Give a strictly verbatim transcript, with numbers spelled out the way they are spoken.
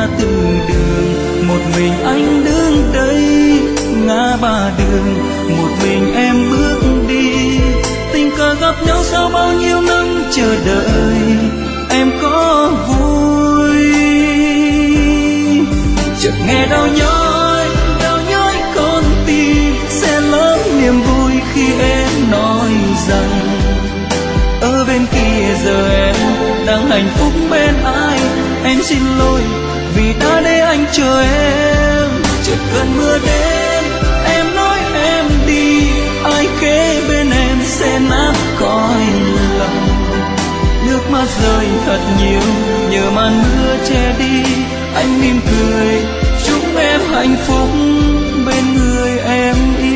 ra từng đường, một mình anh đứng đây ngã ba đường, một mình em bước đi. Tình cờ gặp nhau sau bao nhiêu năm chờ đợi, em có vui chợt nghe đau nhói, đau nhói con tim, sẽ lớn niềm vui khi em nói rằng ở bên kia giờ em đang hạnh phúc bên ai. Em xin lỗi vì đã để anh chờ em, chợt cơn mưa đến em nói em đi, ai kế bên em sẽ nát cõi lòng. Nước mắt rơi thật nhiều nhờ màn mưa che đi, anh mỉm cười chúc em hạnh phúc bên người em yêu.